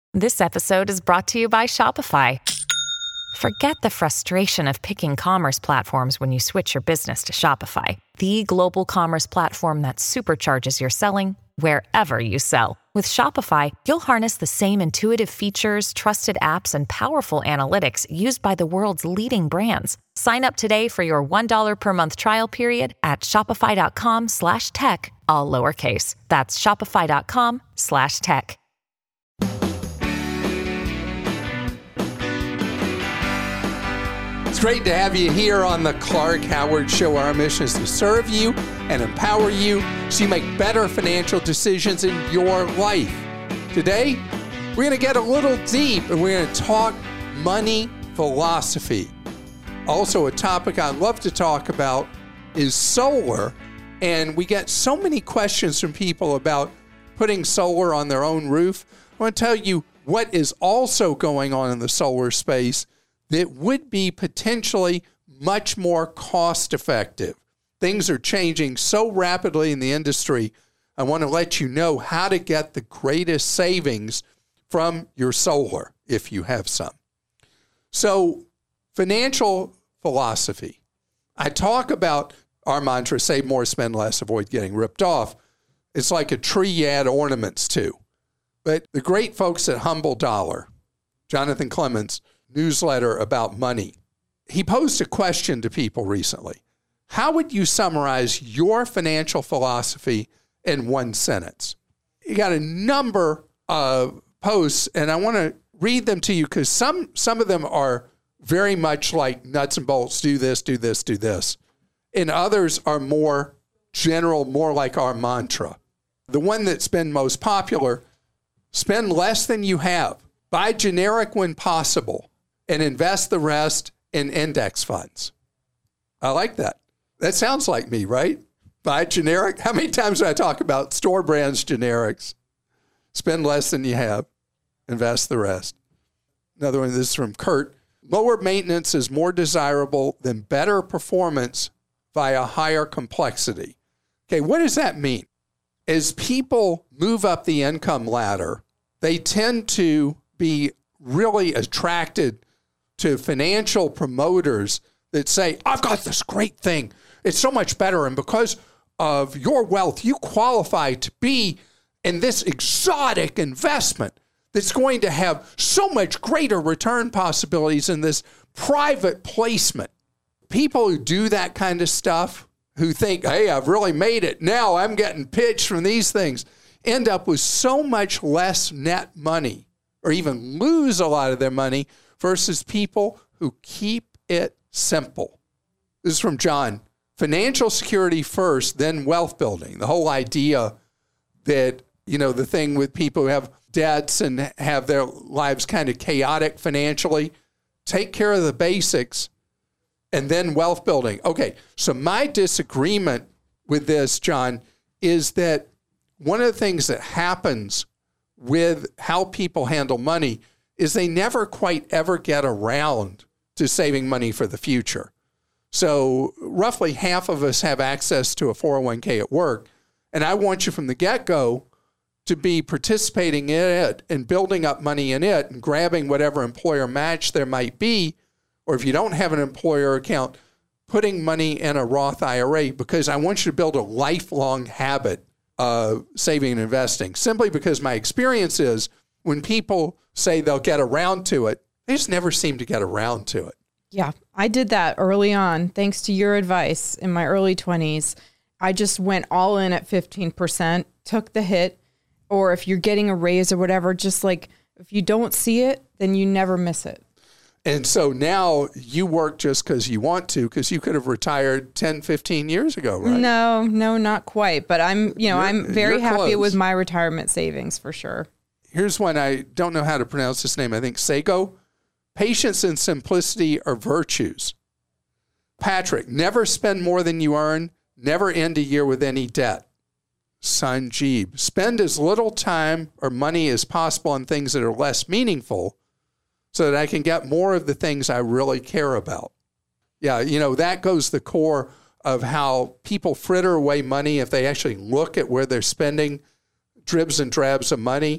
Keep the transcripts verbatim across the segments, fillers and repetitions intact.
This episode is brought to you by Shopify. Forget the frustration of picking commerce platforms when you switch your business to Shopify, the global commerce platform that supercharges your selling wherever you sell. With Shopify, you'll harness the same intuitive features, trusted apps, and powerful analytics used by the world's leading brands. Sign up today for your one dollar per month trial period at shopify.com slash tech, all lowercase. That's shopify.com slash tech. It's great to have you here on the Clark Howard Show. Our mission is to serve you and empower you so you make better financial decisions in your life. Today, we're going to get a little deep and we're going to talk money philosophy. Also, a topic I'd love to talk about is solar. And we get so many questions from people about putting solar on their own roof. I want to tell you what is also going on in the solar space that would be potentially much more cost-effective. Things are changing so rapidly in the industry. I want to let you know how to get the greatest savings from your solar, if you have some. So, financial philosophy. I talk about our mantra, save more, spend less, avoid getting ripped off. It's like a tree you add ornaments to. But the great folks at Humble Dollar, Jonathan Clemens, newsletter about money, he posed a question to people recently. How would you summarize your financial philosophy in one sentence? You got a number of posts, and I want to read them to you because some, some of them are very much like nuts and bolts, do this, do this, do this. And others are more general, more like our mantra. The one that's been most popular, spend less than you have. Buy generic when possible and invest the rest in index funds. I like that. That sounds like me, right? Buy generic. How many times do I talk about store brands generics? Spend less than you have. Invest the rest. Another one, this is from Kurt. Lower maintenance is more desirable than better performance via higher complexity. Okay, what does that mean? As people move up the income ladder, they tend to be really attracted to financial promoters that say, I've got this great thing. It's so much better. And because of your wealth, you qualify to be in this exotic investment that's going to have so much greater return possibilities in this private placement. People who do that kind of stuff, who think, hey, I've really made it. Now I'm getting pitched from these things, end up with so much less net money or even lose a lot of their money versus people who keep it simple. This is from John. Financial security first, then wealth building. The whole idea that, you know, the thing with people who have debts and have their lives kind of chaotic financially, take care of the basics and then wealth building. Okay, so my disagreement with this, John, is that one of the things that happens with how people handle money is they never quite ever get around to saving money for the future. So roughly half of us have access to a four oh one k at work, and I want you from the get-go to be participating in it and building up money in it and grabbing whatever employer match there might be, or if you don't have an employer account, putting money in a Roth I R A, because I want you to build a lifelong habit of saving and investing. Simply because my experience is when people say they'll get around to it, they just never seem to get around to it. Yeah, I did that early on, thanks to your advice in my early twenties. I just went all in at fifteen percent, took the hit, or if you're getting a raise or whatever, just like if you don't see it, then you never miss it. And so now you work just because you want to, because you could have retired ten, fifteen years ago, right? No, no, not quite. But I'm, you know, You're- I'm very you're happy close. with my retirement savings for sure. Here's one, I don't know how to pronounce this name. I think Sago. Patience and simplicity are virtues. Patrick, never spend more than you earn. Never end a year with any debt. Sanjeev, spend as little time or money as possible on things that are less meaningful so that I can get more of the things I really care about. Yeah, you know, that goes to the core of how people fritter away money if they actually look at where they're spending dribs and drabs of money.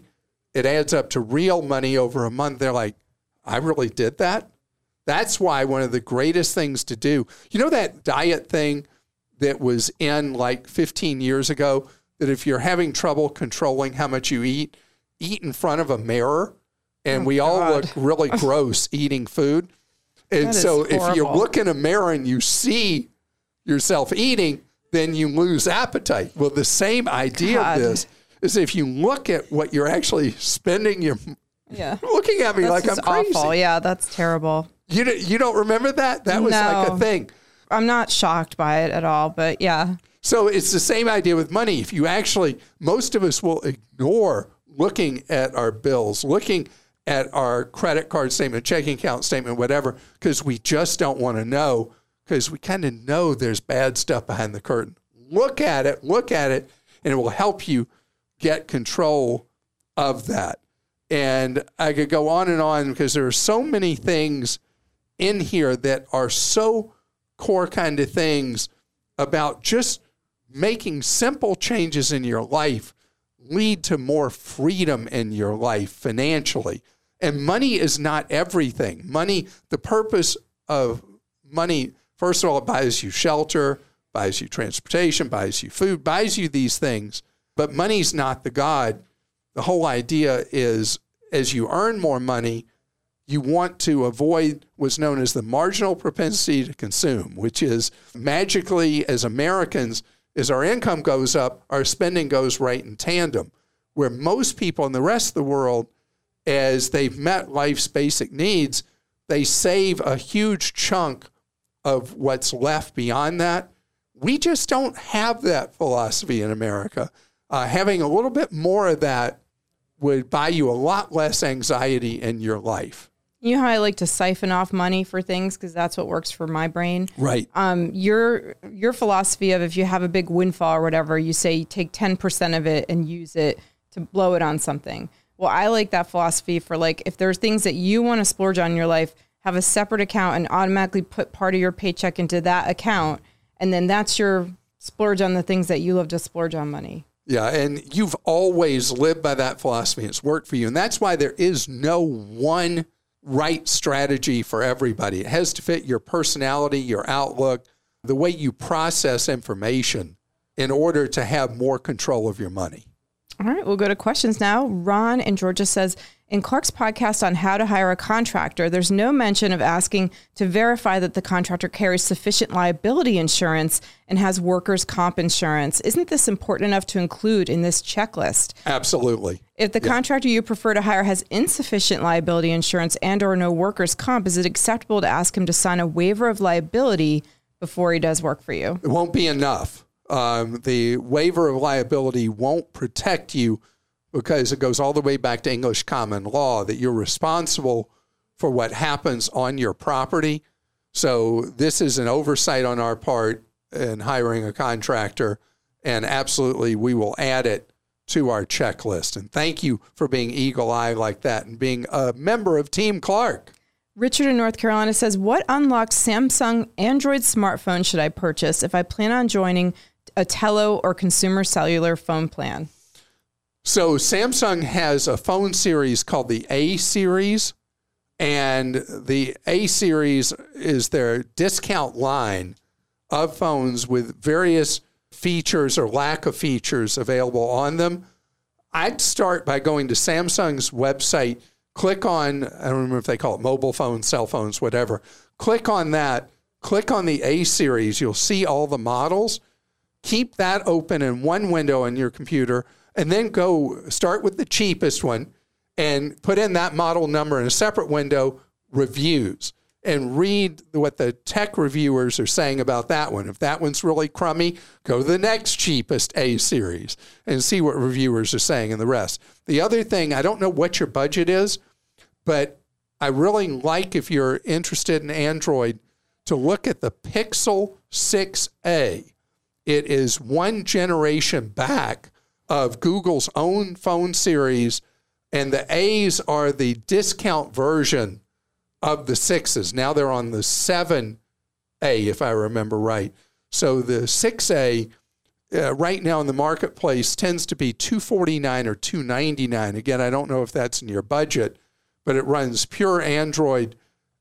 it adds up to real money over a month. They're like, I really did that? That's why one of the greatest things to do, you know that diet thing that was in like fifteen years ago, that if you're having trouble controlling how much you eat, eat in front of a mirror. And oh, we all God. look really gross eating food. And so if you look in a mirror and you see yourself eating, then you lose appetite. Well, the same idea God. of this is if you look at what you're actually spending your yeah. looking at me that's like I'm crazy. Awful. Yeah, that's terrible. You you don't remember that? That was no, like a thing. I'm not shocked by it at all, but yeah. So it's the same idea with money. If you actually, most of us will ignore looking at our bills, looking at our credit card statement, checking account statement, whatever, because we just don't want to know, because we kind of know there's bad stuff behind the curtain. Look at it, look at it, and it will help you get control of that. And I could go on and on because there are so many things in here that are so core kind of things about just making simple changes in your life lead to more freedom in your life financially. And money is not everything. Money, the purpose of money, first of all, it buys you shelter, buys you transportation, buys you food, buys you these things. But money's not the God. The whole idea is as you earn more money, you want to avoid what's known as the marginal propensity to consume, which is magically, as Americans, as our income goes up, our spending goes right in tandem, where most people in the rest of the world, as they've met life's basic needs, they save a huge chunk of what's left beyond that. We just don't have that philosophy in America. Uh, having a little bit more of that would buy you a lot less anxiety in your life. You know how I like to siphon off money for things because that's what works for my brain? Right. Um, your your philosophy of if you have a big windfall or whatever, you say you take ten percent of it and use it to blow it on something. Well, I like that philosophy for like if there's things that you want to splurge on in your life, have a separate account and automatically put part of your paycheck into that account. And then that's your splurge on the things that you love to splurge on money. Yeah, and you've always lived by that philosophy. It's worked for you. And that's why there is no one right strategy for everybody. It has to fit your personality, your outlook, the way you process information in order to have more control of your money. All right, we'll go to questions now. Ron in Georgia says, in Clark's podcast on how to hire a contractor, there's no mention of asking to verify that the contractor carries sufficient liability insurance and has workers' comp insurance. Isn't this important enough to include in this checklist? Absolutely. If the yeah. contractor you prefer to hire has insufficient liability insurance and or no workers' comp, is it acceptable to ask him to sign a waiver of liability before he does work for you? It won't be enough. Um, the waiver of liability won't protect you because it goes all the way back to English common law that you're responsible for what happens on your property. So this is an oversight on our part in hiring a contractor, and absolutely we will add it to our checklist. And thank you for being eagle-eyed like that and being a member of Team Clark. Richard in North Carolina says, what unlocked Samsung Android smartphone should I purchase if I plan on joining a Tello or consumer cellular phone plan? So Samsung has a phone series called the A series, and the A series is their discount line of phones with various features or lack of features available on them. I'd start by going to Samsung's website, click on, I don't remember if they call it mobile phones, cell phones, whatever. Click on that, click on the A series. You'll see all the models. Keep that open in one window on your computer, and then go start with the cheapest one and put in that model number in a separate window, reviews, and read what the tech reviewers are saying about that one. If that one's really crummy, go to the next cheapest A series and see what reviewers are saying and the rest. The other thing, I don't know what your budget is, but I really like, if you're interested in Android, to look at the Pixel six A. It is one generation back of Google's own phone series, and the A's are the discount version of the sixes. Now they're on the seven A, if I remember right. So the six A uh, right now in the marketplace tends to be two forty-nine or two ninety-nine. Again, I don't know if that's in your budget, but it runs pure Android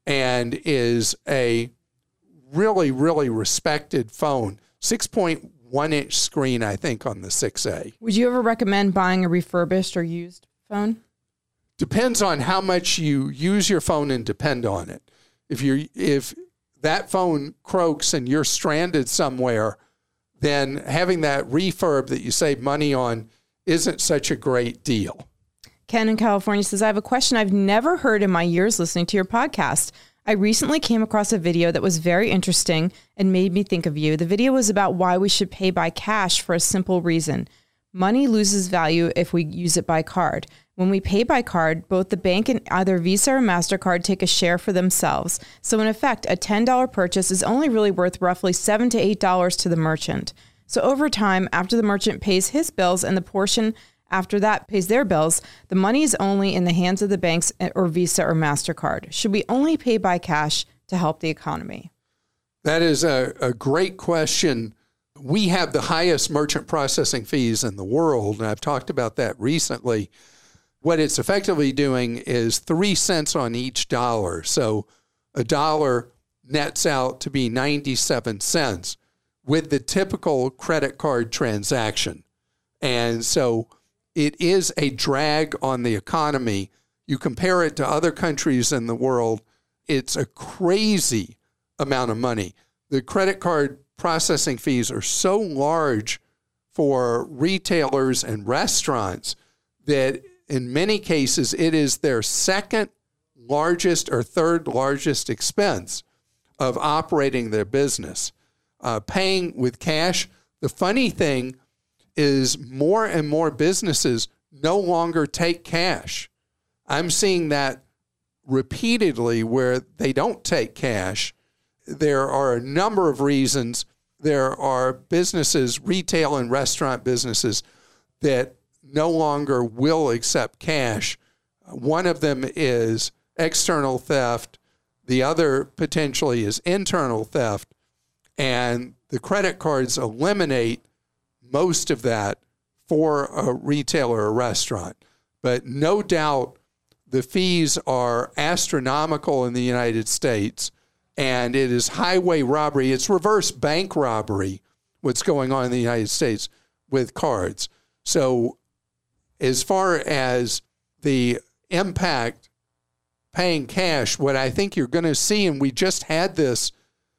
and is a really, really respected phone. six point one inch screen, I think, on the six A. Would you ever recommend buying a refurbished or used phone? Depends on how much you use your phone and depend on it. If you if that phone croaks and you're stranded somewhere, then having that refurb that you save money on isn't such a great deal. Ken in California says, I have a question I've never heard in my years listening to your podcast. I recently came across a video that was very interesting and made me think of you. The video was about why we should pay by cash for a simple reason. Money loses value if we use it by card. When we pay by card, both the bank and either Visa or MasterCard take a share for themselves. So in effect, a ten dollars purchase is only really worth roughly seven to eight dollars to the merchant. So over time, after the merchant pays his bills and the portion after that pays their bills, the money is only in the hands of the banks or Visa or MasterCard. Should we only pay by cash to help the economy? That is a, a great question. We have the highest merchant processing fees in the world, and I've talked about that recently. What it's effectively doing is three cents on each dollar. So a dollar nets out to be ninety-seven cents with the typical credit card transaction. And so it is a drag on the economy. You compare it to other countries in the world, it's a crazy amount of money. The credit card processing fees are so large for retailers and restaurants that in many cases it is their second largest or third largest expense of operating their business. Uh, paying with cash, the funny thing is more and more businesses no longer take cash. I'm seeing that repeatedly where they don't take cash. There are a number of reasons. There are businesses, retail and restaurant businesses, that no longer will accept cash. One of them is external theft. The other potentially is internal theft. And the credit cards eliminate most of that for a retailer or restaurant. But no doubt the fees are astronomical in the United States, and it is highway robbery. It's reverse bank robbery, what's going on in the United States with cards. So as far as the impact paying cash, what I think you're going to see, and we just had this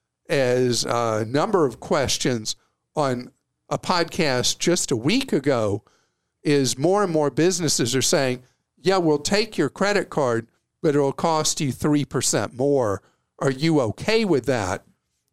as a number of questions on a podcast just a week ago, is more and more businesses are saying, yeah, we'll take your credit card, but it'll cost you three percent more. Are you okay with that?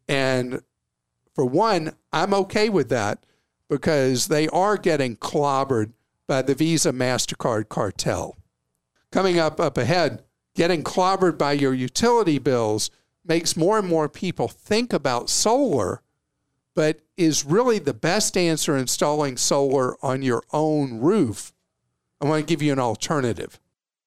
And for one, I'm okay with that because they are getting clobbered by the Visa MasterCard cartel. Coming up up ahead, getting clobbered by your utility bills makes more and more people think about solar, but is really the best answer installing solar on your own roof. I want to give you an alternative.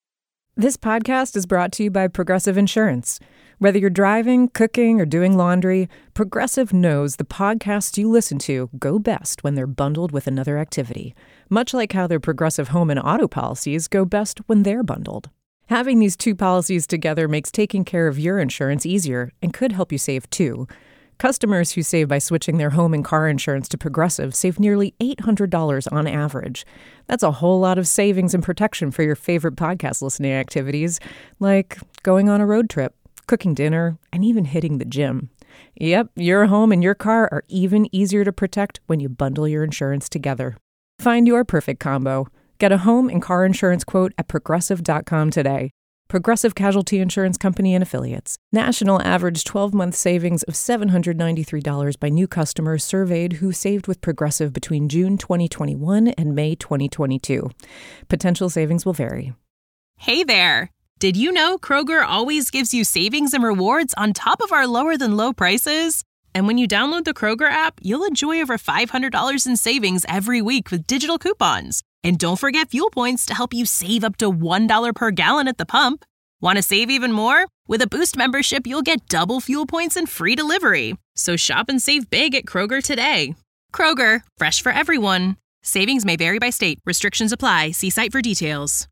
This podcast is brought to you by Progressive Insurance. Whether you're driving, cooking, or doing laundry, Progressive knows the podcasts you listen to go best when they're bundled with another activity, much like how their Progressive home and auto policies go best when they're bundled. Having these two policies together makes taking care of your insurance easier and could help you save too. Customers who save by switching their home and car insurance to Progressive save nearly eight hundred dollars on average. That's a whole lot of savings and protection for your favorite podcast listening activities, like going on a road trip, cooking dinner, and even hitting the gym. Yep, your home and your car are even easier to protect when you bundle your insurance together. Find your perfect combo. Get a home and car insurance quote at progressive dot com today. Progressive Casualty Insurance Company and Affiliates. National average twelve-month savings of seven hundred ninety-three dollars by new customers surveyed who saved with Progressive between June twenty twenty-one and May twenty twenty-two. Potential savings will vary. Hey there! Did you know Kroger always gives you savings and rewards on top of our lower-than-low prices? And when you download the Kroger app, you'll enjoy over five hundred dollars in savings every week with digital coupons. And don't forget fuel points to help you save up to one dollar per gallon at the pump. Want to save even more? With a Boost membership, you'll get double fuel points and free delivery. So shop and save big at Kroger today. Kroger, fresh for everyone. Savings may vary by state. Restrictions apply. See site for details.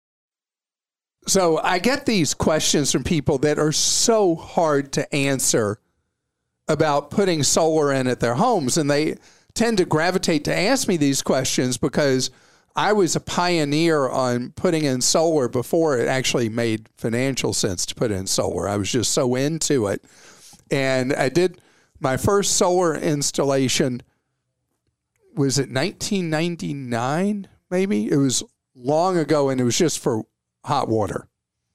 So I get these questions from people that are so hard to answer about putting solar in at their homes. And they tend to gravitate to ask me these questions because I was a pioneer on putting in solar before it actually made financial sense to put in solar. I was just so into it. And I did my first solar installation, was it nineteen ninety-nine, maybe? It was long ago, and it was just for hot water.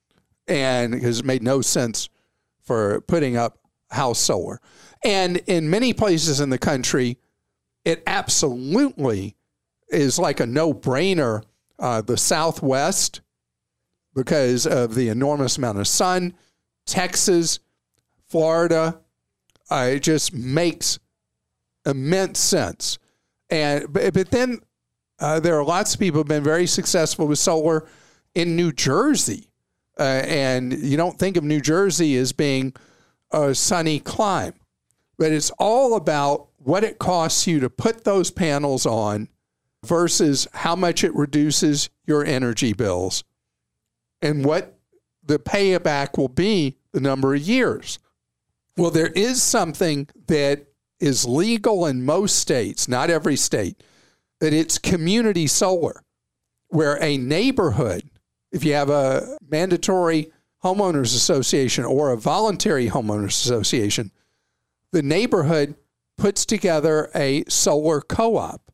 And because it made no sense for putting up house solar. And in many places in the country, it absolutely is like a no-brainer. Uh, the Southwest, because of the enormous amount of sun, Texas, Florida, uh, it just makes immense sense. And but, but then uh, there are lots of people who have been very successful with solar in New Jersey. Uh, and you don't think of New Jersey as being a sunny clime. But it's all about what it costs you to put those panels on versus how much it reduces your energy bills and what the payback will be the number of years. Well, there is something that is legal in most states, not every state, that it's community solar, where a neighborhood, if you have a mandatory homeowners association or a voluntary homeowners association, the neighborhood puts together a solar co-op.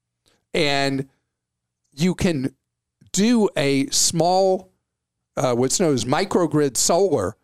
And you can do a small, uh, what's known as microgrid solar,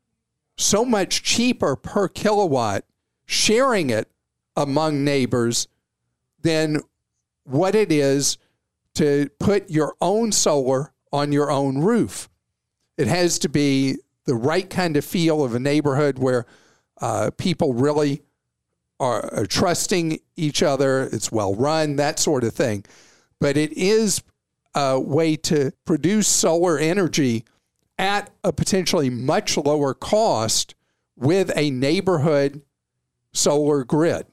so much cheaper per kilowatt, sharing it among neighbors than what it is to put your own solar on your own roof. It has to be the right kind of feel of a neighborhood where uh, people really are, are trusting each other. It's well run, that sort of thing. But it is a way to produce solar energy at a potentially much lower cost with a neighborhood solar grid.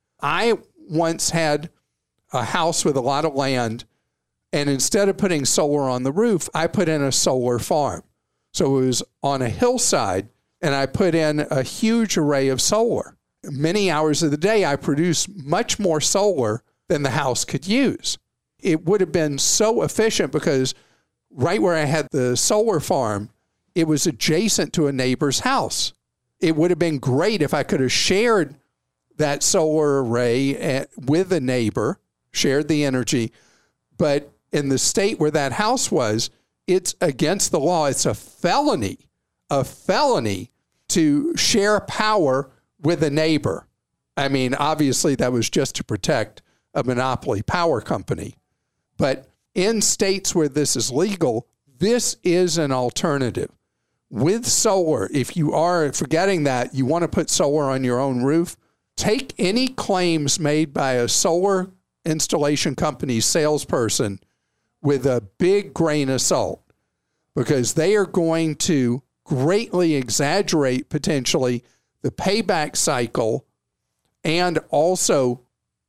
I once had a house with a lot of land, and instead of putting solar on the roof, I put in a solar farm. So it was on a hillside, and I put in a huge array of solar. Many hours of the day, I produced much more solar than the house could use. It would have been so efficient because right where I had the solar farm, it was adjacent to a neighbor's house. It would have been great if I could have shared that solar array with a neighbor, shared the energy. But in the state where that house was, it's against the law. It's a felony, a felony to share power with a neighbor. I mean, obviously that was just to protect a monopoly power company. But in states where this is legal, this is an alternative. With solar, if you are forgetting that you want to put solar on your own roof, take any claims made by a solar installation company's salesperson with a big grain of salt, because they are going to greatly exaggerate potentially the payback cycle and also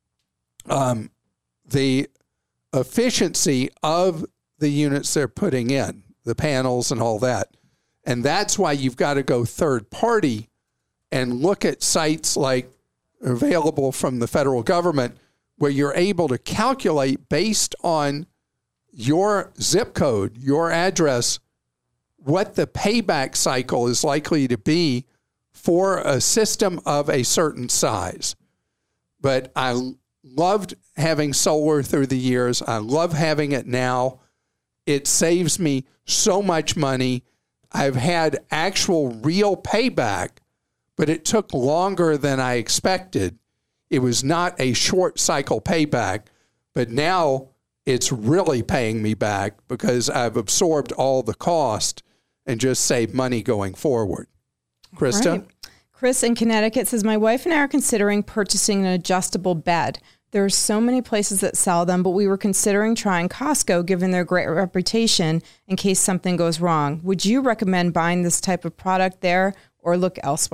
um, the efficiency of the units they're putting in, the panels and all that. And that's why you've got to go third party and look at sites like available from the federal government where you're able to calculate based on your zip code, your address, what the payback cycle is likely to be for a system of a certain size. But I loved having solar through the years. I love having it now. It saves me so much money. I've had actual real payback, but it took longer than I expected. It was not a short cycle payback, but now it's really paying me back because I've absorbed all the cost and just saved money going forward. Krista? Right. Chris in Connecticut says, my wife and I are considering purchasing an adjustable bed. There are so many places that sell them, but we were considering trying Costco given their great reputation in case something goes wrong. Would you recommend buying this type of product there or look elsewhere?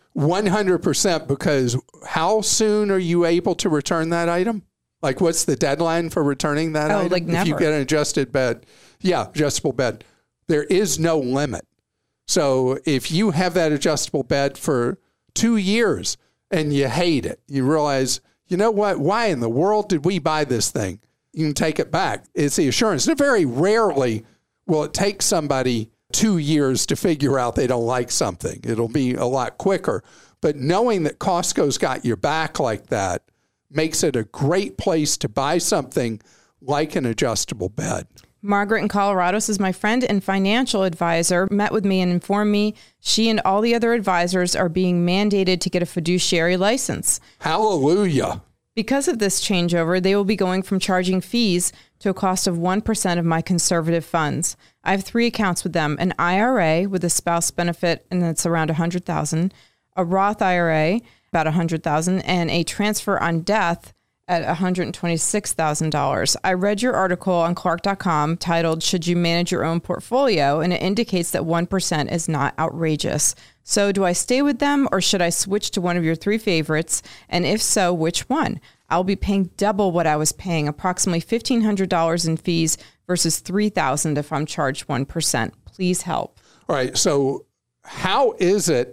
one hundred percent, because how soon are you able to return that item? Like, what's the deadline for returning that oh, item? like never. If you get an adjusted bed. Yeah, adjustable bed. There is no limit. So if you have that adjustable bed for two years and you hate it, you realize, you know what? Why in the world did we buy this thing? You can take it back. It's the assurance. And very rarely will it take somebody two years to figure out they don't like something. It'll be a lot quicker. But knowing that Costco's got your back like that makes it a great place to buy something like an adjustable bed. Margaret in Colorado says, my friend and financial advisor met with me and informed me she and all the other advisors are being mandated to get a fiduciary license. Hallelujah. Because of this changeover, they will be going from charging fees to a cost of one percent of my conservative funds. I have three accounts with them, an I R A with a spouse benefit, and that's around one hundred thousand dollars, a Roth I R A, about one hundred thousand dollars, and a transfer on death at one hundred twenty-six thousand dollars. I read your article on Clark dot com titled, Should You Manage Your Own Portfolio? And it indicates that one percent is not outrageous. So do I stay with them or should I switch to one of your three favorites? And if so, which one? I'll be paying double what I was paying, approximately fifteen hundred dollars in fees versus three thousand dollars if I'm charged one percent. Please help. All right. So how is it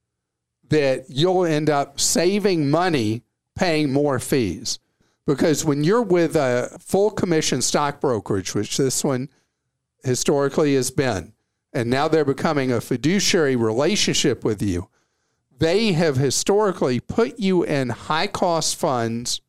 that you'll end up saving money paying more fees? Because when you're with a full commission stock brokerage, which this one historically has been, and now they're becoming a fiduciary relationship with you, they have historically put you in high-cost funds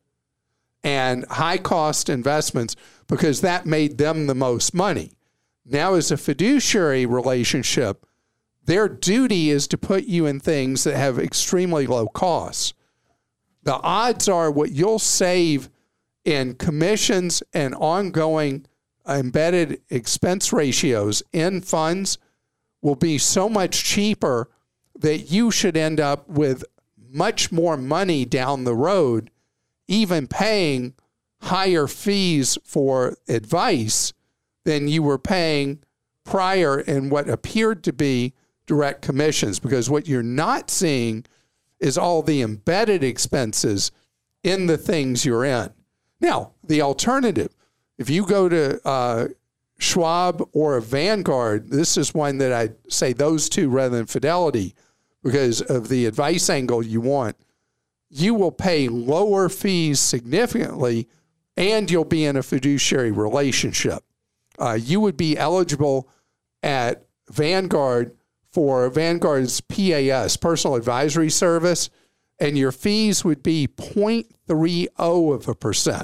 and high-cost investments because that made them the most money. Now, as a fiduciary relationship, their duty is to put you in things that have extremely low costs. The odds are what you'll save in commissions and ongoing embedded expense ratios in funds will be so much cheaper that you should end up with much more money down the road, even paying higher fees for advice than you were paying prior in what appeared to be direct commissions. Because what you're not seeing is all the embedded expenses in the things you're in. Now, the alternative, if you go to uh, Schwab or Vanguard, this is one that I'd say those two rather than Fidelity, because of the advice angle you want, you will pay lower fees significantly, and you'll be in a fiduciary relationship. Uh, you would be eligible at Vanguard for Vanguard's P A S, Personal Advisory Service, and your fees would be zero point three zero of a percent.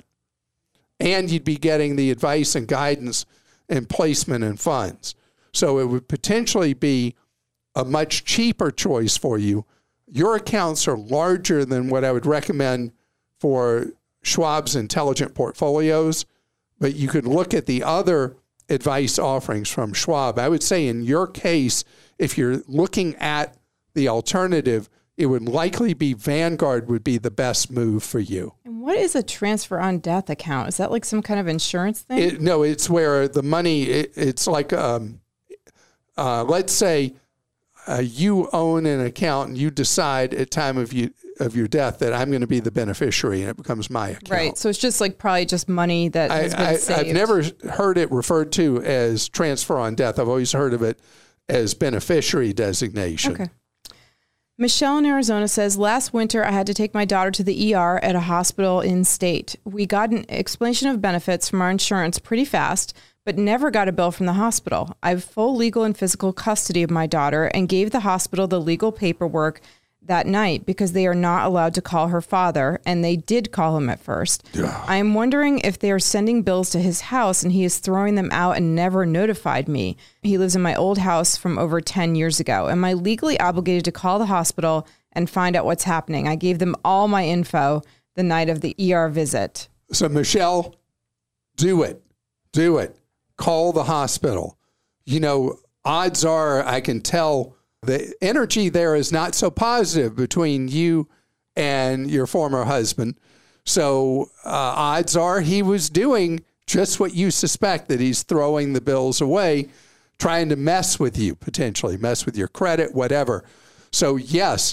And you'd be getting the advice and guidance and placement in funds. So it would potentially be a much cheaper choice for you. Your accounts are larger than what I would recommend for Schwab's Intelligent Portfolios, but you could look at the other advice offerings from Schwab. I would say in your case, if you're looking at the alternative, it would likely be Vanguard would be the best move for you. And what is a transfer on death account? Is that like some kind of insurance thing? It, no, it's where the money, it, it's like, um, uh, let's say uh, you own an account and you decide at time of you of your death that I'm going to be the beneficiary and it becomes my account. Right. So it's just like probably just money that has I, been I, saved. I've never heard it referred to as transfer on death. I've always heard of it as beneficiary designation. Okay. Michelle in Arizona says, last winter I had to take my daughter to the E R at a hospital in state. We got an explanation of benefits from our insurance pretty fast, but never got a bill from the hospital. I have full legal and physical custody of my daughter and gave the hospital the legal paperwork that night because they are not allowed to call her father, and they did call him at first. Yeah. I am wondering if they are sending bills to his house and he is throwing them out and never notified me. He lives in my old house from over ten years ago. Am I legally obligated to call the hospital and find out what's happening? I gave them all my info the night of the E R visit. So, Michelle, do it. Do it. Call the hospital. You know, odds are I can tell the energy there is not so positive between you and your former husband. So uh, odds are he was doing just what you suspect, that he's throwing the bills away, trying to mess with you, potentially mess with your credit, whatever. So yes,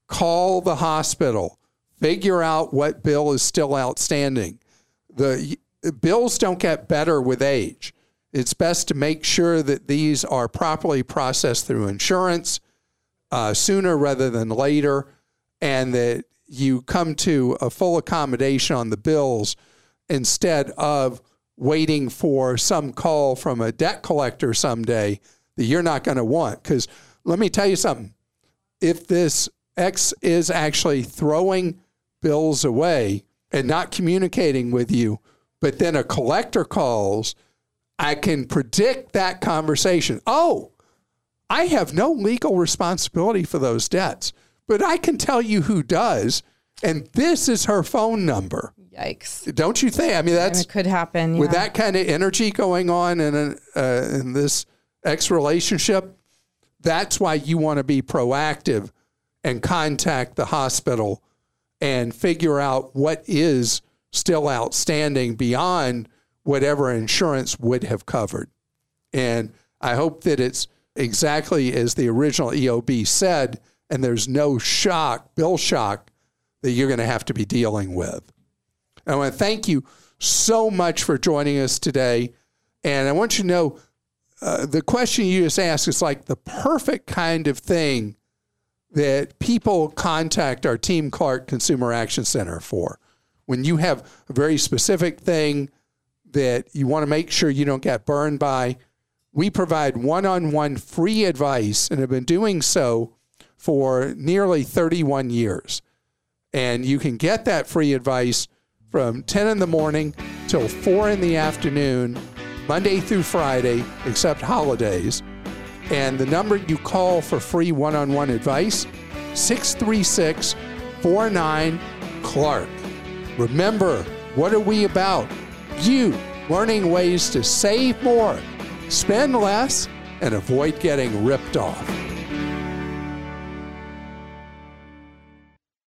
call the hospital, figure out what bill is still outstanding. The bills don't get better with age. It's best to make sure that these are properly processed through insurance uh, sooner rather than later, and that you come to a full accommodation on the bills instead of waiting for some call from a debt collector someday that you're not going to want. Because let me tell you something. If this X is actually throwing bills away and not communicating with you, but then a collector calls, I can predict that conversation. Oh, I have no legal responsibility for those debts, but I can tell you who does, and this is her phone number. Yikes. Don't you think? I mean, that's... And it could happen, yeah. With that kind of energy going on in, a, uh, in this X relationship, that's why you want to be proactive and contact the hospital and figure out what is still outstanding beyond whatever insurance would have covered. And I hope that it's exactly as the original E O B said, and there's no shock, bill shock, that you're going to have to be dealing with. I want to thank you so much for joining us today. And I want you to know uh, the question you just asked is like the perfect kind of thing that people contact our Team Clark Consumer Action Center for. When you have a very specific thing that you want to make sure you don't get burned by, we provide one-on-one free advice and have been doing so for nearly thirty-one years. And you can get that free advice from ten in the morning till four in the afternoon, Monday through Friday, except holidays. And the number you call for free one-on-one advice, six three six, four nine, Clark. Remember, what are we about? You learning ways to save more, spend less, and avoid getting ripped off.